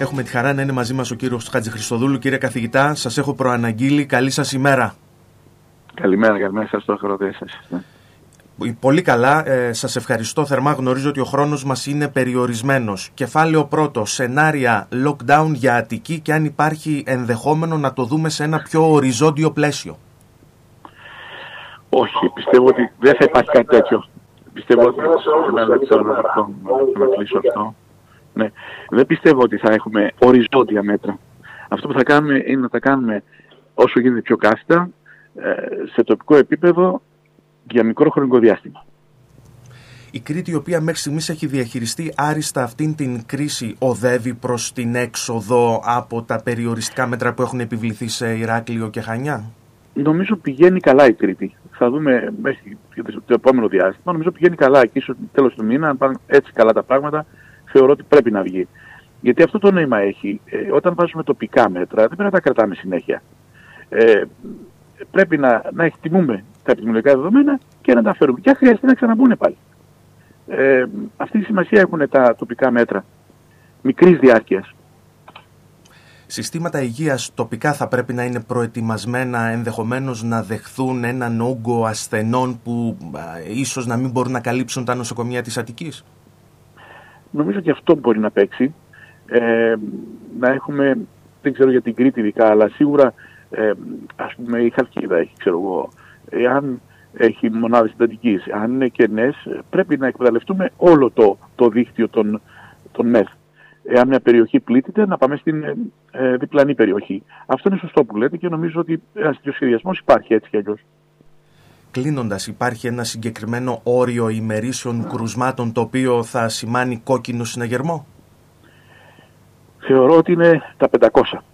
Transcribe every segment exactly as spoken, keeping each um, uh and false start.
Έχουμε τη χαρά να είναι μαζί μας ο κύριος Χατζηχριστοδούλου. Κύριε καθηγητά, σας έχω προαναγγείλει. Καλή σας ημέρα. Καλημέρα, καλημέρα σας στο αγροτές σας. Πολύ καλά, ε, σας ευχαριστώ θερμά. Γνωρίζω ότι ο χρόνος μας είναι περιορισμένος. Κεφάλαιο πρώτο, σενάρια lockdown για Αττική και αν υπάρχει ενδεχόμενο να το δούμε σε ένα πιο οριζόντιο πλαίσιο. Όχι, πιστεύω ότι δεν θα υπάρχει κάτι τέτοιο. Πιστεύω ότι να κλείσω αυτό. Ναι. Δεν πιστεύω ότι θα έχουμε οριζόντια μέτρα. Αυτό που θα κάνουμε είναι να τα κάνουμε όσο γίνεται πιο κάθετα, σε τοπικό επίπεδο, για μικρό χρονικό διάστημα. Η Κρήτη, η οποία μέχρι στιγμής έχει διαχειριστεί άριστα αυτήν την κρίση, οδεύει προς την έξοδο από τα περιοριστικά μέτρα που έχουν επιβληθεί σε Ηράκλειο και Χανιά? Νομίζω πηγαίνει καλά η Κρήτη. Θα δούμε μέχρι το επόμενο διάστημα. Νομίζω πηγαίνει καλά. Και ίσως τέλος του μήνα, αν πάνε έτσι καλά τα πράγματα, θεωρώ ότι πρέπει να βγει. Γιατί αυτό το νόημα έχει. Ε, όταν βάζουμε τοπικά μέτρα, δεν πρέπει να τα κρατάμε συνέχεια. Ε, πρέπει να, να εκτιμούμε τα επιδημιολογικά δεδομένα και να τα φέρουμε. Και αν χρειαστεί να ξαναμπούν πάλι. Ε, αυτή τη σημασία έχουν τα τοπικά μέτρα μικρής διάρκειας. Συστήματα υγείας τοπικά θα πρέπει να είναι προετοιμασμένα ενδεχομένως να δεχθούν έναν όγκο ασθενών που α, ίσως να μην μπορούν να καλύψουν τα νοσοκομεία της Αττικής. Νομίζω ότι αυτό μπορεί να παίξει. Ε, να έχουμε, δεν ξέρω για την Κρήτη ειδικά, αλλά σίγουρα ε, ας πούμε η Χαλκίδα έχει, ξέρω εγώ, εάν έχει μονάδες συντατικής, αν είναι κενές, πρέπει να εκμεταλλευτούμε όλο το, το δίκτυο των, των ΜΕΘ. Εάν μια περιοχή πλήττεται, να πάμε στην ε, διπλανή περιοχή. Αυτό είναι σωστό που λέτε και νομίζω ότι ένας τέτοιος σχεδιασμός υπάρχει έτσι κι αλλιώς. Κλείνοντας, υπάρχει ένα συγκεκριμένο όριο ημερήσεων κρουσμάτων το οποίο θα σημάνει κόκκινο συναγερμό? Θεωρώ ότι είναι τα πεντακόσια.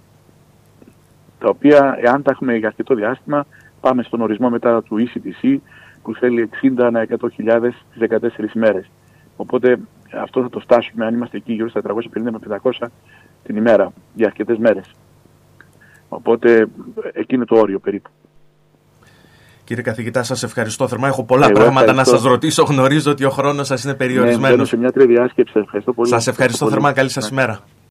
Τα οποία, εάν τα έχουμε για αρκετό διάστημα, πάμε στον ορισμό μετά του ι σι τι σι που θέλει εξήντα ανά εκατό χιλιάδες στις δεκατέσσερις ημέρες. Οπότε αυτό θα το φτάσουμε αν είμαστε εκεί γύρω στα τριακόσια πενήντα με πεντακόσια την ημέρα για αρκετές μέρες. Οπότε εκεί είναι το όριο περίπου. Κύριε καθηγητά, σας ευχαριστώ θερμά. Έχω πολλά Εγώ πράγματα ευχαριστώ. να σας ρωτήσω. Γνωρίζω ότι ο χρόνος σας είναι περιορισμένος. Ναι, σε μια τριδιάσκεψη. Ευχαριστώ πολύ. Σας ευχαριστώ θερμά. Καλή σας ημέρα.